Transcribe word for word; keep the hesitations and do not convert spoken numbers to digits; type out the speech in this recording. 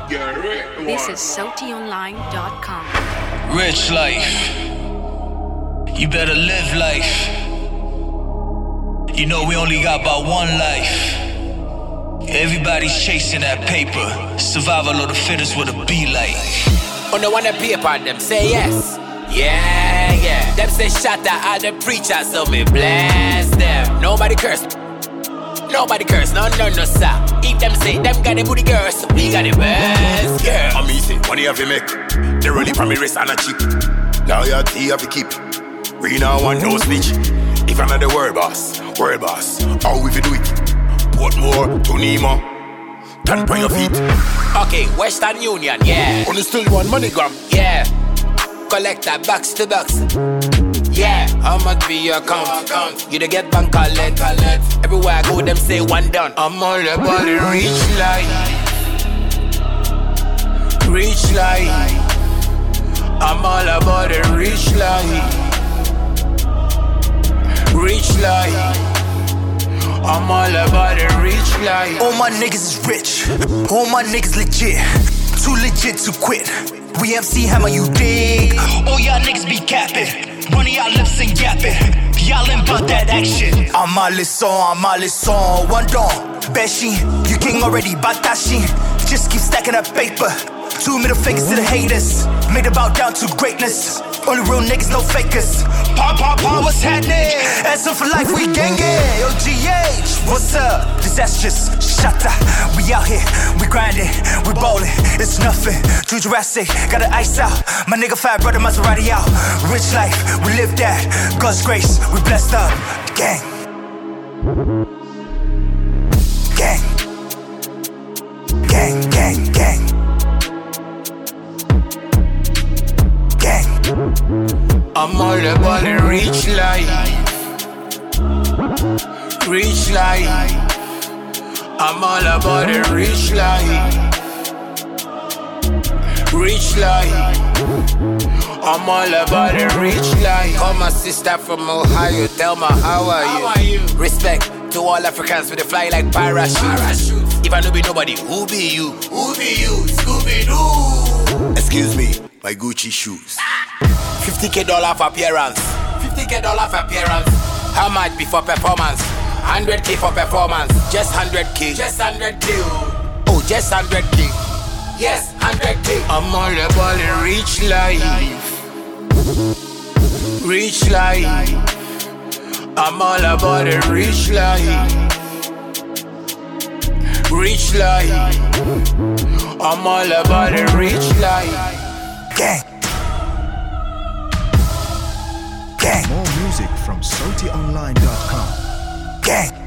This is Soti Online dot com. Rich life. You better live life. You know we only got about one life. Everybody's chasing that paper. Survival of the fittest with a be like. On the one that paper, them say yes. Yeah, yeah. Them say shut that at the preacher, so me bless them. Nobody curse. Nobody curse, no, no, no, sir. If them say them got the booty girls, so we got the best girl. I'm easy, money have to make. They running from me wrist and a cheek. Loyalty have to keep. We now want no snitch. If I'm not the world boss, world boss, how we fi do it? Portmore to Nemo, turn by your feet. Okay, Western Union, yeah. Only still one MoneyGram, yeah. Collect that box to box. Yeah, how much be your account? You don't get bank collect, collect. Everywhere I go, them say one done. I'm all about the rich life. Rich life. I'm all about the rich life. Rich life. I'm all about the rich life. All my niggas is rich. All my niggas legit. Too legit to quit. We M C Hammer, you dig? All y'all niggas be capping. Running y'all lips and yapping. Y'all ain't about that action. I'm all this on, I'm all this on. One dawn, Beshi, you king already, Batashi. Just keep stacking that paper. Two middle fingers to the haters. Made it bow down to greatness. Only real niggas, no fakers. Pop, pop, pop, what's happening? Answer for life, we gangin'. Yo, G H, what's up? Disastrous, shatta. We out here, we grindin', we ballin'. It's nothing, too Jurassic, got the ice out. My nigga fat brother Maserati out. Rich life, we live that. God's grace, we blessed up. Gang. Gang. Gang, gang, gang. I'm all about the rich life. Rich life. I'm all about the rich life. Rich life. I'm all about the rich life. Call my sister from Ohio. Tell me how are you? How are you? Respect to all Africans for the fly like parachute. Parachute. If I know be nobody, who be you? Who be you? Scooby-Doo. Excuse me, my Gucci shoes. fifty K dollar for appearance. fifty K dollar for appearance. How much be for performance? one hundred K for performance. Just one hundred K. Just one hundred K. Oh, just one hundred K. Yes, one hundred K. I'm all about the rich life. Rich life. I'm all about the rich life. Rich life. I'm all about the rich life. Gang. Gang. More music from Soti Online dot com. Gang.